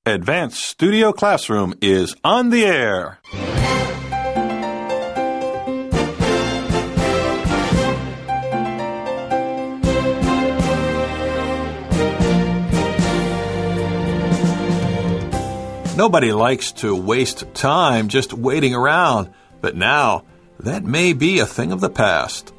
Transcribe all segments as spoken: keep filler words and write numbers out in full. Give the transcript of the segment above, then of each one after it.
Advanced Studio Classroom is on the air. Nobody likes to waste time just waiting around, but now that may be a thing of the past.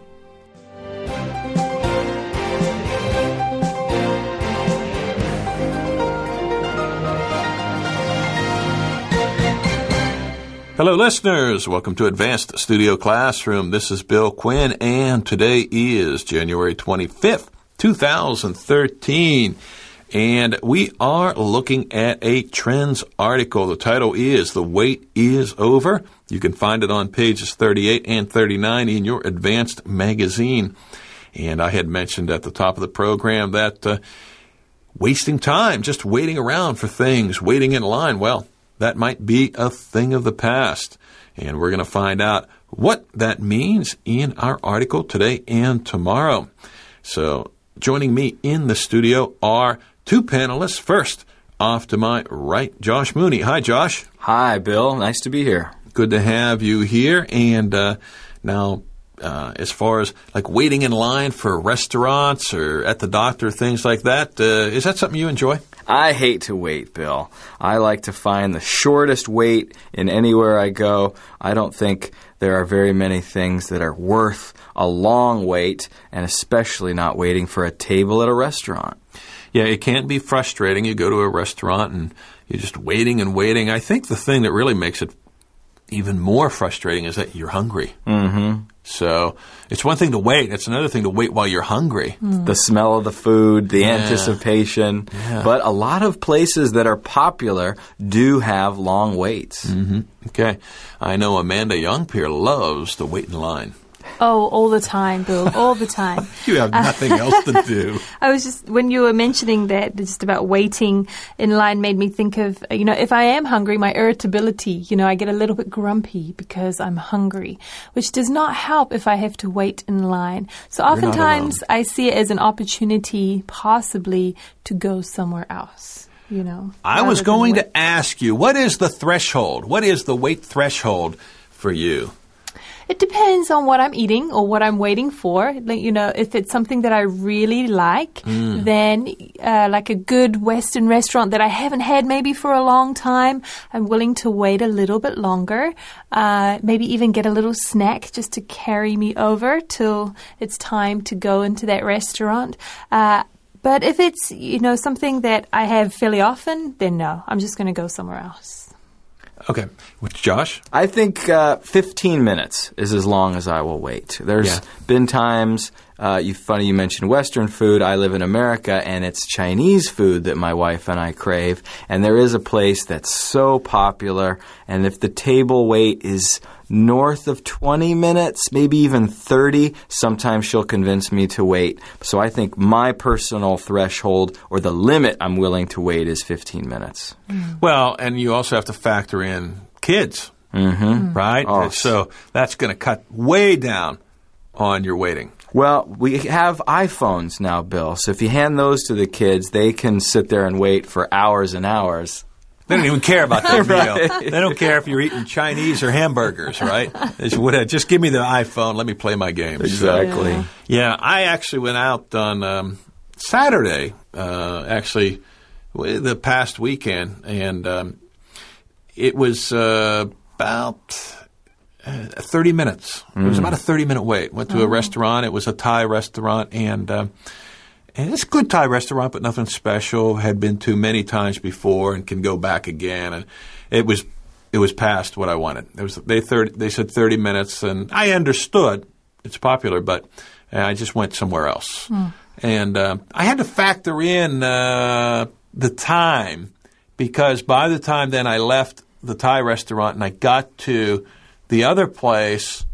Hello, listeners. Welcome to Advanced Studio Classroom. This is Bill Quinn, and today is January twenty-fifth, two thousand thirteen. And we are looking at a trends article. The title is The Wait is Over. You can find it on pages thirty-eight and thirty-nine in your Advanced magazine. And I had mentioned at the top of the program that uh, wasting time, just waiting around for things, waiting in line, well, that might be a thing of the past. And we're going to find out what that means in our article today and tomorrow. So joining me in the studio are two panelists. First, off to my right, Josh Mooney. Hi, Josh. Hi, Bill. Nice to be here. Good to have you here. And uh, now, uh, as far as like waiting in line for restaurants or at the doctor, things like that, uh, is that something you enjoy? I hate to wait, Bill. I like to find the shortest wait in anywhere I go. I don't think there are very many things that are worth a long wait, and especially not waiting for a table at a restaurant. Yeah, it can be frustrating. You go to a restaurant and you're just waiting and waiting. I think the thing that really makes it even more frustrating is that you're hungry. Mm-hmm. So it's one thing to wait. It's another thing to wait while you're hungry. Mm. The smell of the food, the yeah. anticipation. Yeah. But a lot of places that are popular do have long waits. Mm-hmm. Okay. I know Amanda Youngpier loves to wait in line. Oh, all the time, Bill, all the time. You have nothing else to do. I was just, when you were mentioning that, just about waiting in line made me think of, you know, if I am hungry, my irritability, you know, I get a little bit grumpy because I'm hungry, which does not help if I have to wait in line. So oftentimes I see it as an opportunity possibly to go somewhere else. You know, I was going to ask you, what is the threshold? What is the wait threshold for you? It depends on what I'm eating or what I'm waiting for. Like, you know, if it's something that I really like, mm. then uh, like a good Western restaurant that I haven't had maybe for a long time, I'm willing to wait a little bit longer, uh, maybe even get a little snack just to carry me over till it's time to go into that restaurant. Uh, but if it's, you know, something that I have fairly often, then no, I'm just going to go somewhere else. Okay. With Josh? I think uh, fifteen minutes is as long as I will wait. There's yeah. been times, uh, you funny you mentioned Western food. I live in America, and it's Chinese food that my wife and I crave. And there is a place that's so popular, and if the table wait is north of twenty minutes, maybe even thirty, sometimes she'll convince me to wait. So I think my personal threshold or the limit I'm willing to wait is fifteen minutes. Mm. Well, and you also have to factor in kids, mm-hmm. right? Oh. So that's going to cut way down on your waiting. Well, we have iPhones now, Bill, so if you hand those to the kids, they can sit there and wait for hours and hours. They don't even care about their right. meal. They don't care if you're eating Chinese or hamburgers, right? Just give me the iPhone. Let me play my games. Exactly. Yeah, yeah I actually went out on um, Saturday, uh, actually, the past weekend, and um, it was uh, about uh, thirty minutes. Mm. It was about a thirty-minute wait. Went to oh. a restaurant. It was a Thai restaurant, and uh, And it's a good Thai restaurant, but nothing special. Had been to many times before and can go back again. And it was it was past what I wanted. It was they thirty, they said thirty minutes, and I understood it's popular, but I just went somewhere else. Mm. And uh, I had to factor in uh, the time, because by the time then I left the Thai restaurant and I got to the other place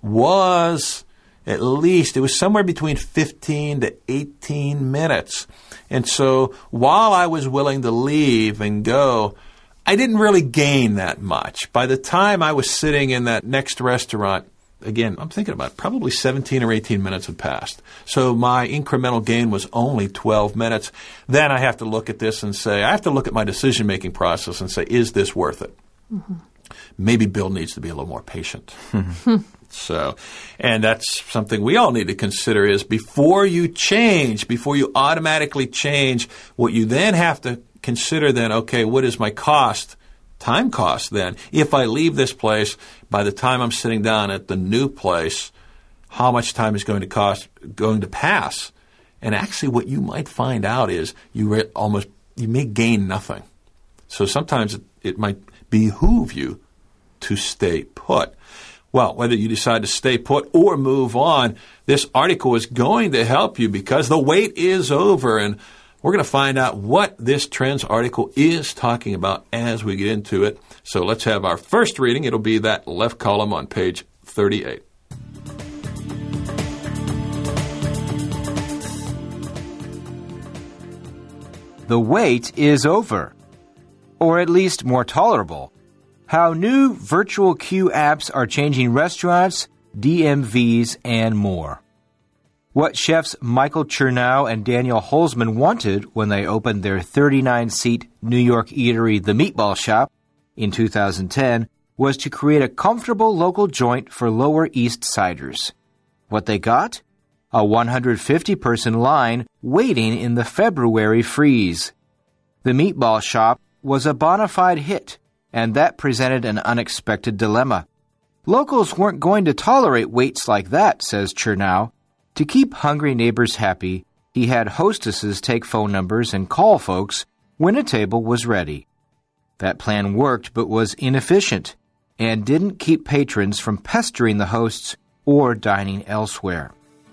was at least, it was somewhere between fifteen to eighteen minutes. And so while I was willing to leave and go, I didn't really gain that much. By the time I was sitting in that next restaurant, again, I'm thinking about it, probably seventeen or eighteen minutes had passed. So my incremental gain was only twelve minutes. Then I have to look at this and say, I have to look at my decision-making process and say, is this worth it? Mm-hmm. Maybe Bill needs to be a little more patient. So, and that's something we all need to consider is before you change, before you automatically change, what you then have to consider then, okay, what is my cost, time cost then? If I leave this place, by the time I'm sitting down at the new place, how much time is going to cost, going to pass? And actually what you might find out is you re- almost, you may gain nothing. So sometimes it, it might behoove you to stay put. Well, whether you decide to stay put or move on, this article is going to help you because the wait is over. And we're going to find out what this Trends article is talking about as we get into it. So let's have our first reading. It'll be that left column on page thirty-eight. The wait is over, or at least more tolerable. How new virtual queue apps are changing restaurants, D M Vs, and more. What chefs Michael Chernow and Daniel Holzman wanted when they opened their thirty-nine seat New York eatery The Meatball Shop in two thousand ten was to create a comfortable local joint for Lower East Siders. What they got? A one hundred fifty person line waiting in the February freeze. The Meatball Shop was a bona fide hit, and that presented an unexpected dilemma. Locals weren't going to tolerate waits like that, says Chernow. To keep hungry neighbors happy, he had hostesses take phone numbers and call folks when a table was ready. That plan worked but was inefficient and didn't keep patrons from pestering the hosts or dining elsewhere.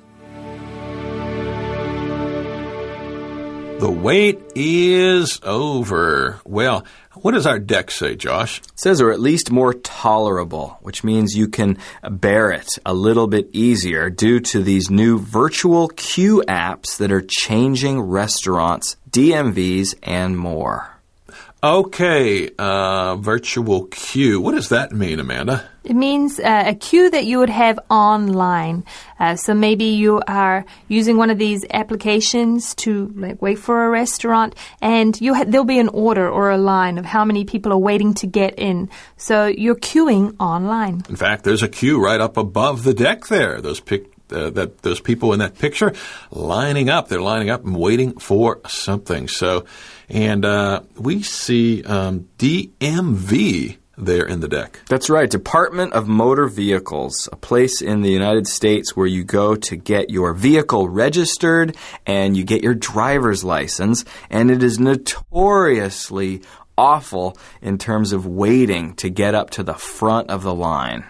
The wait is over. Well, what does our deck say, Josh? It says, or at least more tolerable, which means you can bear it a little bit easier due to these new virtual queue apps that are changing restaurants, D M Vs, and more. Okay, uh, virtual queue. What does that mean, Amanda? It means uh, a queue that you would have online. Uh, so maybe you are using one of these applications to like wait for a restaurant, and you ha- there'll be an order or a line of how many people are waiting to get in. So you're queuing online. In fact, there's a queue right up above the deck there. Those pic- uh, that those people in that picture lining up. They're lining up and waiting for something. So. And uh, we see um, D M V there in the deck. That's right, Department of Motor Vehicles, a place in the United States where you go to get your vehicle registered and you get your driver's license. And it is notoriously awful in terms of waiting to get up to the front of the line.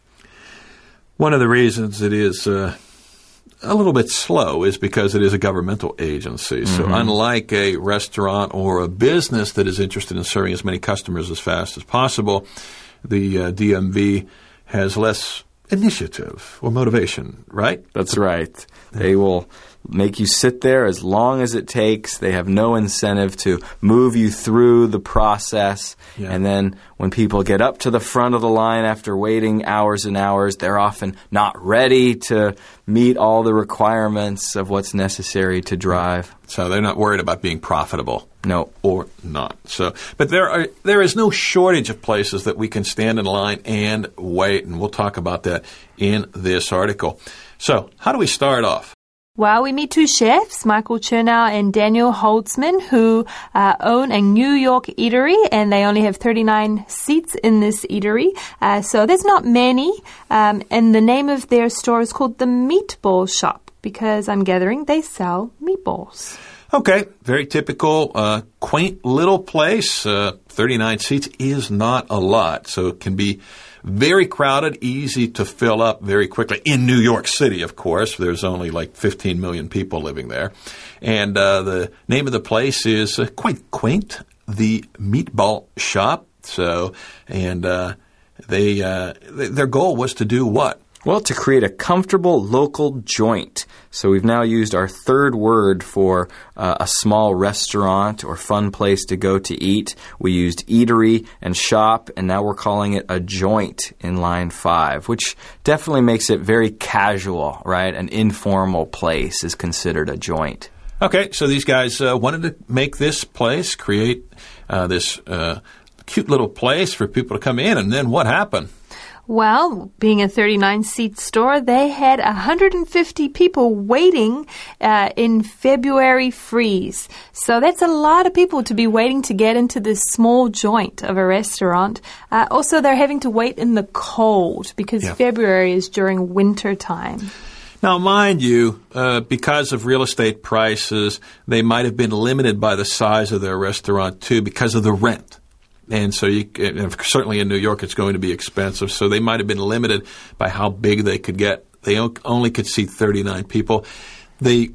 One of the reasons it is Uh a little bit slow is because it is a governmental agency. Mm-hmm. So unlike a restaurant or a business that is interested in serving as many customers as fast as possible, the uh, D M V has less initiative or motivation, right? That's right. They will make you sit there as long as it takes. They have no incentive to move you through the process. Yeah. And then when people get up to the front of the line after waiting hours and hours, they're often not ready to meet all the requirements of what's necessary to drive. So they're not worried about being profitable. No. Or not. So, but there are there is no shortage of places that we can stand in line and wait, and we'll talk about that in this article. So, how do we start off? Well, we meet two chefs, Michael Chernow and Daniel Holzman, who uh, own a New York eatery, and they only have thirty-nine seats in this eatery. Uh, so there's not many. Um, and the name of their store is called The Meatball Shop, because I'm gathering they sell meatballs. Okay, very typical, uh, quaint little place. Uh, thirty-nine seats is not a lot, so it can be very crowded, easy to fill up very quickly. In New York City, of course, there's only like fifteen million people living there. And uh, the name of the place is uh, quite quaint, The Meatball Shop. So, and uh, they, uh, th- their goal was to do what? Well, to create a comfortable local joint. So we've now used our third word for uh, a small restaurant or fun place to go to eat. We used eatery and shop, and now we're calling it a joint in line five, which definitely makes it very casual, right? An informal place is considered a joint. Okay, so these guys uh, wanted to make this place, create uh, this uh, cute little place for people to come in, and then what happened? Well, being a thirty-nine seat store, they had one hundred fifty people waiting uh, in February freeze. So that's a lot of people to be waiting to get into this small joint of a restaurant. Uh, also, they're having to wait in the cold because yeah. February is during winter time. Now, mind you, uh, because of real estate prices, they might have been limited by the size of their restaurant, too, because of the rent. And so you, and certainly in New York, it's going to be expensive. So they might have been limited by how big they could get. They only could seat thirty-nine people. They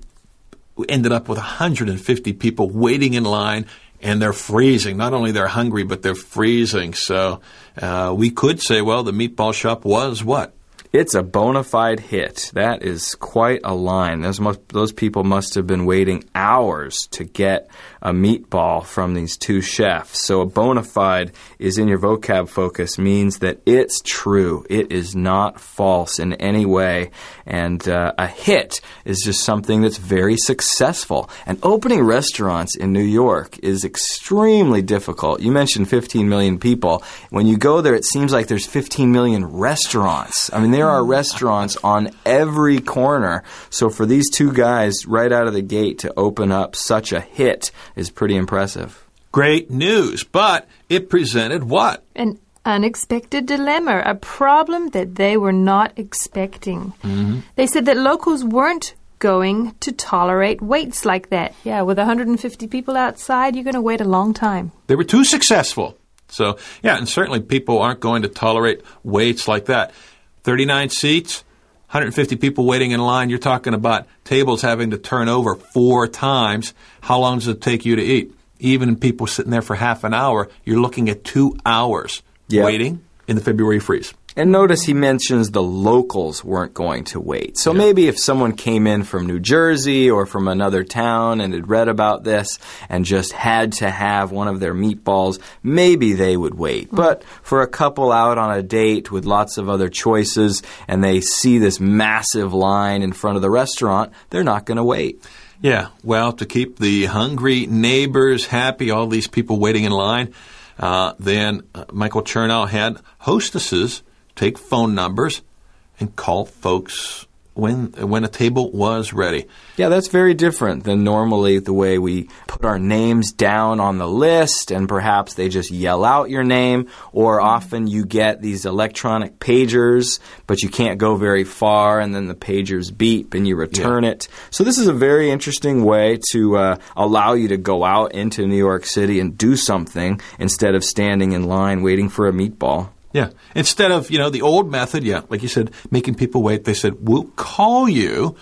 ended up with one hundred fifty people waiting in line, and they're freezing. Not only they're hungry, but they're freezing. So uh, we could say, well, the meatball shop was what? It's a bona fide hit. That is quite a line. Those, must, those people must have been waiting hours to get a meatball from these two chefs. So a bona fide is in your vocab focus means that it's true. It is not false in any way. And uh, a hit is just something that's very successful. And opening restaurants in New York is extremely difficult. You mentioned fifteen million people. When you go there, it seems like there's fifteen million restaurants. I mean, there are restaurants on every corner. So for these two guys right out of the gate to open up such a hit is pretty impressive. Great news, but it presented what? An unexpected dilemma, a problem that they were not expecting. Mm-hmm. They said that locals weren't going to tolerate waits like that. Yeah, with one hundred fifty people outside, you're going to wait a long time. They were too successful. So, yeah, and certainly people aren't going to tolerate waits like that. thirty-nine seats, one hundred fifty people waiting in line. You're talking about tables having to turn over four times. How long does it take you to eat? Even people sitting there for half an hour, you're looking at two hours yep. waiting in the February freeze. And notice he mentions the locals weren't going to wait. So yeah. maybe if someone came in from New Jersey or from another town and had read about this and just had to have one of their meatballs, maybe they would wait. Mm-hmm. But for a couple out on a date with lots of other choices and they see this massive line in front of the restaurant, they're not going to wait. Yeah, well, to keep the hungry neighbors happy, all these people waiting in line, uh, then uh, Michael Chernow had hostesses take phone numbers and call folks when when a table was ready. Yeah, that's very different than normally the way we put our names down on the list and perhaps they just yell out your name, or often you get these electronic pagers, but you can't go very far and then the pagers beep and you return yeah. it. So this is a very interesting way to uh, allow you to go out into New York City and do something instead of standing in line waiting for a meatball. Yeah. Instead of, you know, the old method, yeah, like you said, making people wait, they said, we'll call you.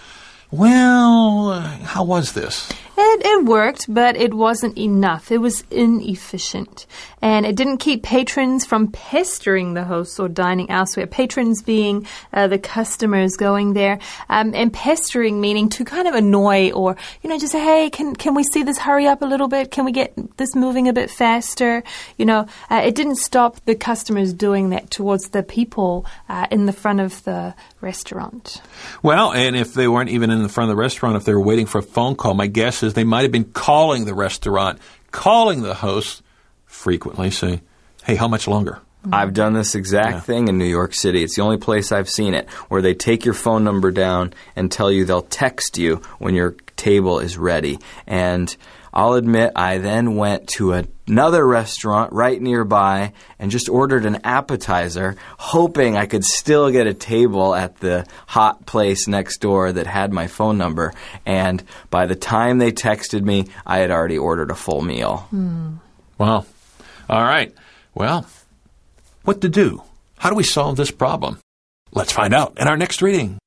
Well, uh, how was this? It, it worked, but it wasn't enough. It was inefficient. And it didn't keep patrons from pestering the hosts or dining elsewhere. Patrons being uh, the customers going there. Um, and pestering meaning to kind of annoy or, you know, just say, hey, can can we see this hurry up a little bit? Can we get this moving a bit faster? You know, uh, it didn't stop the customers doing that towards the people uh, in the front of the restaurant. Well, and if they weren't even in the front of the restaurant, if they were waiting for a phone call, my guess is they might have been calling the restaurant, calling the host frequently, saying, hey, how much longer? I've done this exact yeah. thing in New York City. It's the only place I've seen it, where they take your phone number down and tell you they'll text you when your table is ready. And I'll admit I then went to a, another restaurant right nearby and just ordered an appetizer, hoping I could still get a table at the hot place next door that had my phone number. And by the time they texted me, I had already ordered a full meal. Mm. Wow. All right. Well, what to do? How do we solve this problem? Let's find out in our next reading.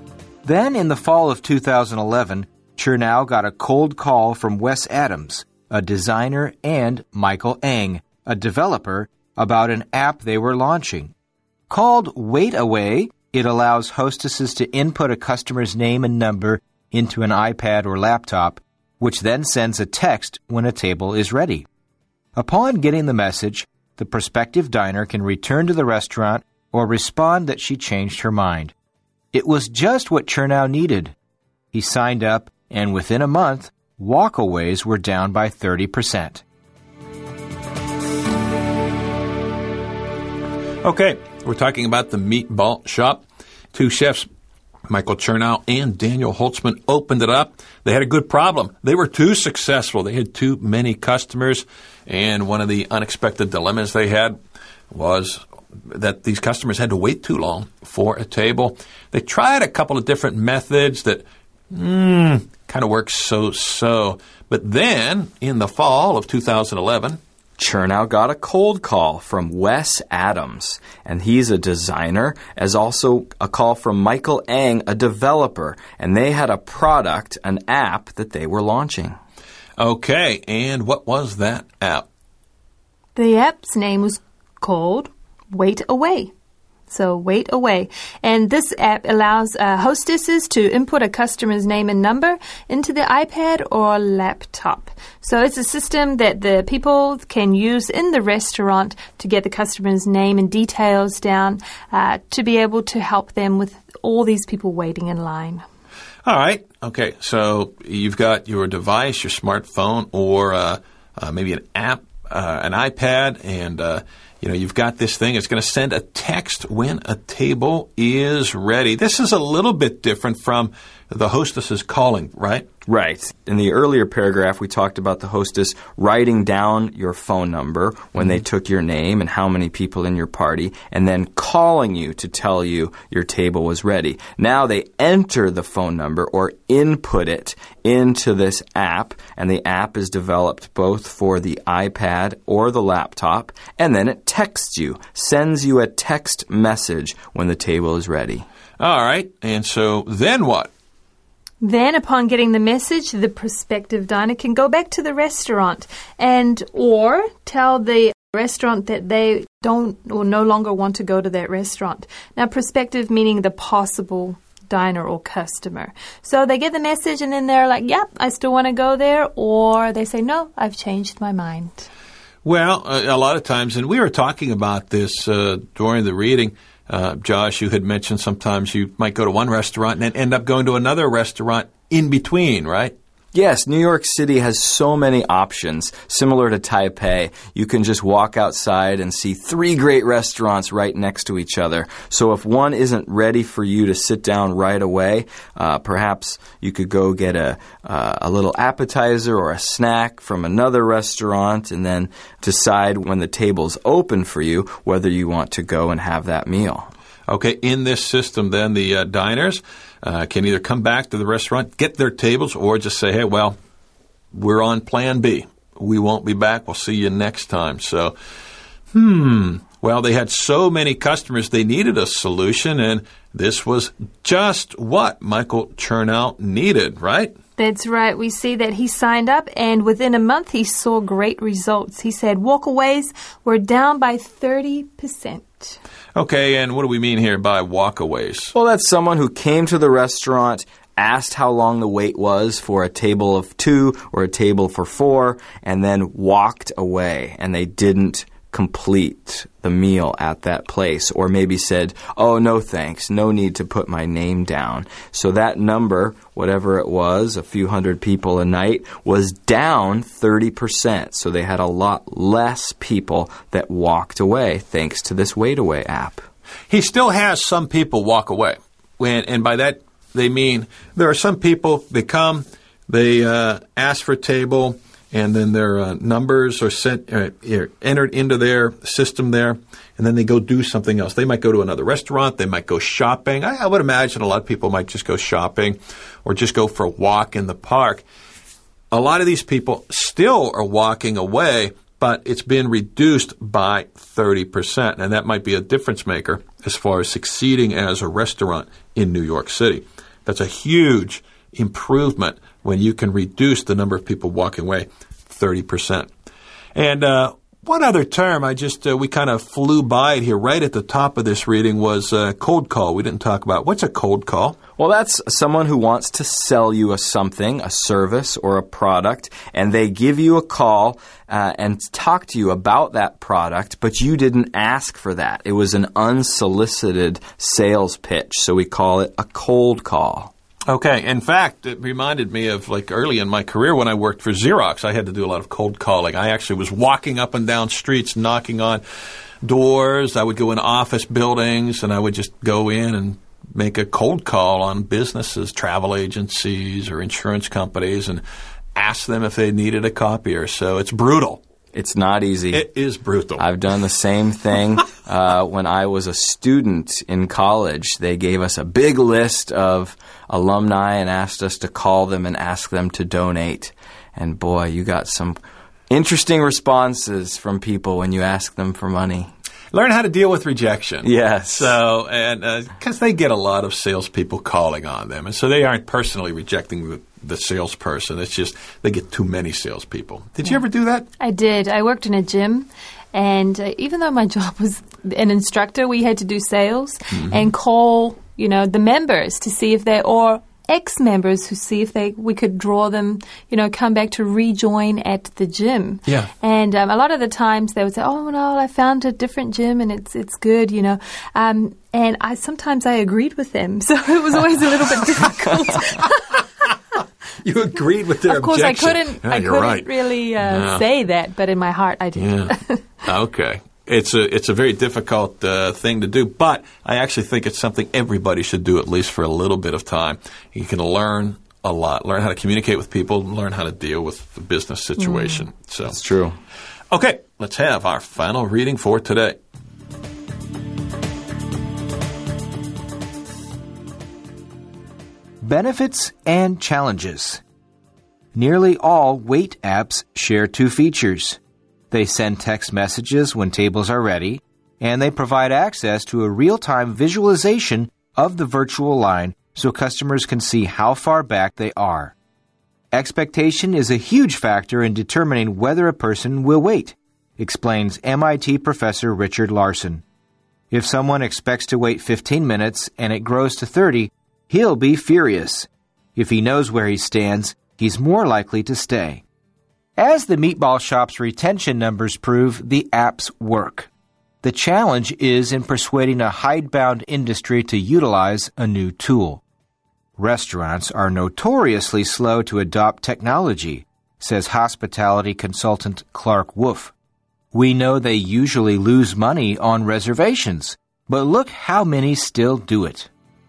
Then, in the fall of two thousand eleven, Chernow got a cold call from Wes Adams, a designer, and Michael Eng, a developer, about an app they were launching. Called Wait Away, it allows hostesses to input a customer's name and number into an iPad or laptop, which then sends a text when a table is ready. Upon getting the message, the prospective diner can return to the restaurant or respond that she changed her mind. It was just what Chernow needed. He signed up, and within a month, walkaways were down by thirty percent. Okay, we're talking about the Meatball Shop. Two chefs, Michael Chernow and Daniel Holtzman, opened it up. They had a good problem. They were too successful. They had too many customers, and one of the unexpected dilemmas they had was that these customers had to wait too long for a table. They tried a couple of different methods that mm, kind of worked so-so. But then, in the fall of two thousand eleven, Chernow got a cold call from Wes Adams, and he's a designer, as also a call from Michael Eng, a developer, and they had a product, an app that they were launching. Okay, and what was that app? The app's name was called Wait Away. So Wait Away. And this app allows uh, hostesses to input a customer's name and number into the iPad or laptop. So it's a system that the people can use in the restaurant to get the customer's name and details down uh, to be able to help them with all these people waiting in line. All right. Okay, so you've got your device, your smartphone, or uh, uh, maybe an app, uh, an iPad, and uh, you know, you've got this thing. It's going to send a text when a table is ready. This is a little bit different from the hostesses calling, right? Right. In the earlier paragraph, we talked about the hostess writing down your phone number when mm-hmm. they took your name and how many people in your party, and then calling you to tell you your table was ready. Now they enter the phone number or input it into this app, and the app is developed both for the iPad or the laptop, and then it texts you, sends you a text message when the table is ready. All right. And so then what? Then, upon getting the message, the prospective diner can go back to the restaurant and or tell the restaurant that they don't or no longer want to go to that restaurant. Now, prospective meaning the possible diner or customer. So they get the message and then they're like, yep, I still want to go there. Or they say, no, I've changed my mind. Well, a, a lot of times, and we were talking about this uh, during the reading, Uh, Josh, you had mentioned sometimes you might go to one restaurant and then end up going to another restaurant in between, right? Yes, New York City has so many options. Similar to Taipei, you can just walk outside and see three great restaurants right next to each other. So if one isn't ready for you to sit down right away, uh, perhaps you could go get a, uh, a little appetizer or a snack from another restaurant and then decide when the table's open for you whether you want to go and have that meal. Okay, in this system, then, the uh, diners uh, can either come back to the restaurant, get their tables, or just say, hey, well, we're on plan B. We won't be back. We'll see you next time. So, hmm, well, they had so many customers, they needed a solution, and this was just what Michael Chernow needed, right? That's right. We see that he signed up, and within a month, he saw great results. He said walkaways were down by thirty percent. Okay, and what do we mean here by walkaways? Well, that's someone who came to the restaurant, asked how long the wait was for a table of two or a table for four, and then walked away, and they didn't complete the meal at that place, or maybe said, oh, no thanks, no need to put my name down. So that number, whatever it was, a few hundred people a night, was down thirty percent. So they had a lot less people that walked away thanks to this Wait Away app. He still has some people walk away. When, and by that, they mean there are some people, they come, they uh, ask for a table, and then their uh, numbers are sent, uh, entered into their system there, and then they go do something else. They might go to another restaurant. They might go shopping. I, I would imagine a lot of people might just go shopping or just go for a walk in the park. A lot of these people still are walking away, but it's been reduced by thirty percent, and that might be a difference maker as far as succeeding as a restaurant in New York City. That's a huge improvement when you can reduce the number of people walking away thirty percent. And uh, one other term, I just uh, we kind of flew by it here right at the top of this reading was uh, cold call. We didn't talk about what's a cold call. Well, that's someone who wants to sell you a something, a service or a product, and they give you a call uh, and talk to you about that product, but you didn't ask for that. It was an unsolicited sales pitch, so we call it a cold call. Okay. In fact, it reminded me of like early in my career when I worked for Xerox. I had to do a lot of cold calling. I actually was walking up and down streets, knocking on doors. I would go in office buildings, and I would just go in and make a cold call on businesses, travel agencies, or insurance companies, and ask them if they needed a copier. So it's brutal. It's not easy. It is brutal. I've done the same thing uh, when I was a student in college. They gave us a big list of alumni and asked us to call them and ask them to donate. And boy, you got some interesting responses from people when you ask them for money. Learn how to deal with rejection. Yes. So, and because uh, they get a lot of salespeople calling on them, and so they aren't personally rejecting the, the salesperson. It's just they get too many salespeople. Did you ever do that? I did. I worked in a gym, and uh, even though my job was an instructor, we had to do sales mm-hmm. and call, you know, the members to see if they or ex-members who see if they we could draw them, you know, come back to rejoin at the gym. Yeah. And um, a lot of the times they would say, "Oh no, I found a different gym and it's it's good," you know. Um, and I sometimes I agreed with them, so it was always a little bit difficult. You agreed with their Of course, objection. I couldn't. Yeah, I you're couldn't right. really uh, No. say that, but in my heart, I did. Yeah. Okay. It's a it's a very difficult uh, thing to do, but I actually think it's something everybody should do at least for a little bit of time. You can learn a lot, learn how to communicate with people, learn how to deal with the business situation. Mm. So that's true. Okay, let's have our final reading for today. Benefits and challenges. Nearly all weight apps share two features. They send text messages when tables are ready, and they provide access to a real-time visualization of the virtual line so customers can see how far back they are. Expectation is a huge factor in determining whether a person will wait, explains M I T professor Richard Larson. If someone expects to wait fifteen minutes and it grows to thirty, he'll be furious. If he knows where he stands, he's more likely to stay. As the Meatball Shop's retention numbers prove, the apps work. The challenge is in persuading a hidebound industry to utilize a new tool. Restaurants are notoriously slow to adopt technology, says hospitality consultant Clark Wolf. We know they usually lose money on reservations, but look how many still do it.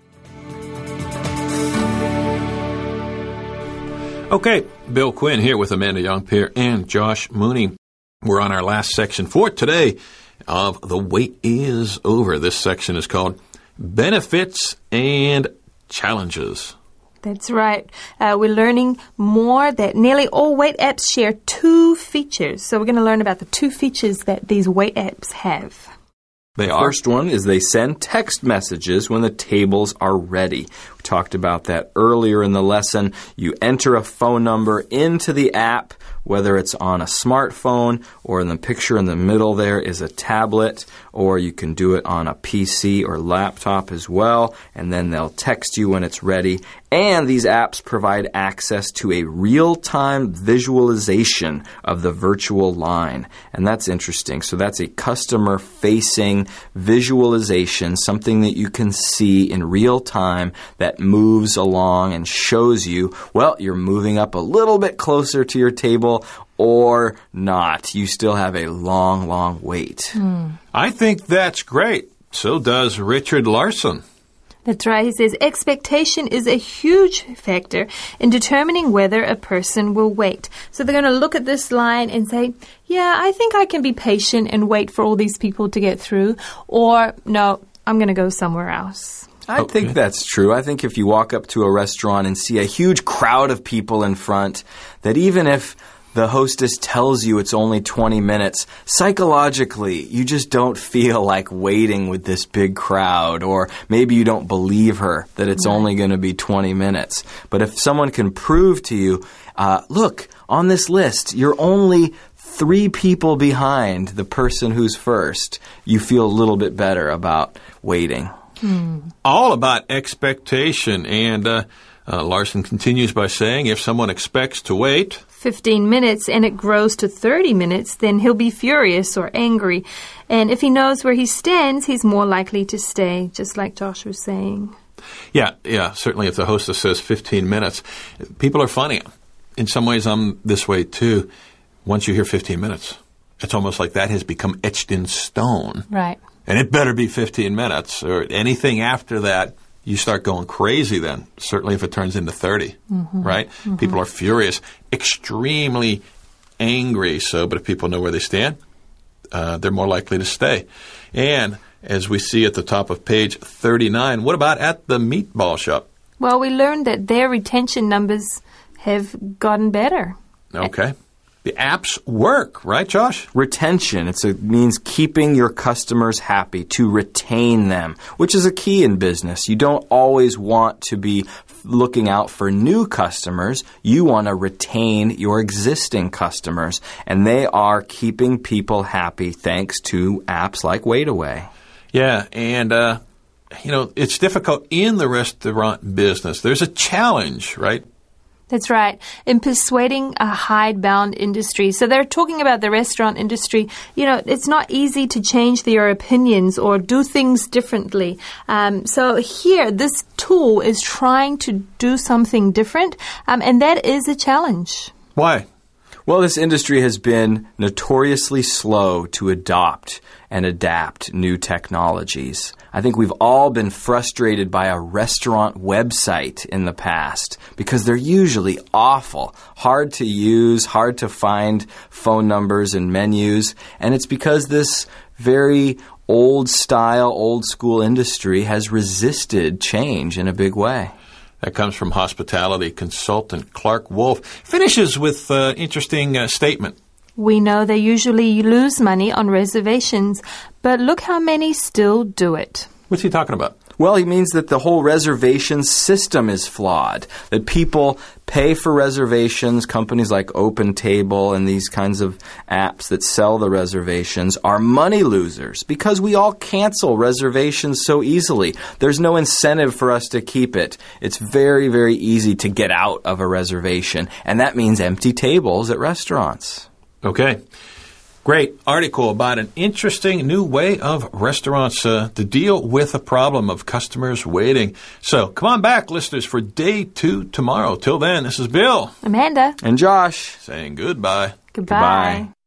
Okay, Bill Quinn here with Amanda Youngpierre and Josh Mooney. We're on our last section for today of The Wait Is Over. This section is called Benefits and Challenges. That's right. Uh, we're learning more that nearly all weight apps share two features. So we're going to learn about the two features that these weight apps have. They the are. First one is they send text messages when the tables are ready. We talked about that earlier in the lesson. You enter a phone number into the app, whether it's on a smartphone or in the picture in the middle there is a tablet, or you can do it on a P C or laptop as well, and then they'll text you when it's ready. And these apps provide access to a real-time visualization of the virtual line. And that's interesting. So that's a customer-facing visualization, something that you can see in real time that moves along and shows you, well, you're moving up a little bit closer to your table or not. You still have a long, long wait. Mm. I think that's great. So does Richard Larson. That's right. He says expectation is a huge factor in determining whether a person will wait. So they're going to look at this line and say, yeah, I think I can be patient and wait for all these people to get through. Or, no, I'm going to go somewhere else. I Okay. think that's true. I think if you walk up to a restaurant and see a huge crowd of people in front, that even if the hostess tells you it's only twenty minutes, psychologically, you just don't feel like waiting with this big crowd, or maybe you don't believe her that it's right. only going to be twenty minutes. But if someone can prove to you, uh, look, on this list, you're only three people behind the person who's first, you feel a little bit better about waiting. Hmm. All about expectation. And uh, uh, Larson continues by saying, if someone expects to wait fifteen minutes and it grows to thirty minutes, then he'll be furious or angry. And if he knows where he stands, he's more likely to stay, just like Josh was saying. Yeah, yeah, certainly if the hostess says fifteen minutes, people are funny. In some ways, I'm this way too. Once you hear fifteen minutes, it's almost like that has become etched in stone. Right. And it better be fifteen minutes, or anything after that, you start going crazy then, certainly if it turns into thirty, mm-hmm. right? Mm-hmm. People are furious, extremely angry. So, but if people know where they stand, uh, they're more likely to stay. And as we see at the top of page thirty-nine, what about at the meatball shop? Well, we learned that their retention numbers have gotten better. Okay. The apps work, right, Josh? Retention. It's a, it means keeping your customers happy, to retain them, which is a key in business. You don't always want to be looking out for new customers. You want to retain your existing customers, and they are keeping people happy thanks to apps like Waitaway. Yeah, and, uh, you know, it's difficult in the restaurant business. There's a challenge, right? That's right, in persuading a hidebound industry. So they're talking about the restaurant industry. You know, it's not easy to change their opinions or do things differently. Um, so here, this tool is trying to do something different, um, and that is a challenge. Why? Well, this industry has been notoriously slow to adopt and adapt new technologies. I think we've all been frustrated by a restaurant website in the past because they're usually awful, hard to use, hard to find phone numbers and menus, and it's because this very old-style, old-school industry has resisted change in a big way. That comes from hospitality consultant Clark Wolf. Finishes with an uh, interesting uh, statement. We know they usually lose money on reservations, but look how many still do it. What's he talking about? Well, he means that the whole reservation system is flawed, that people pay for reservations. Companies like OpenTable and these kinds of apps that sell the reservations are money losers because we all cancel reservations so easily. There's no incentive for us to keep it. It's very, very easy to get out of a reservation, and that means empty tables at restaurants. Okay. Great article about an interesting new way of restaurants uh, to deal with the problem of customers waiting. So come on back, listeners, for day two tomorrow. Till then, this is Bill. Amanda. And Josh. Saying goodbye. Goodbye. Goodbye.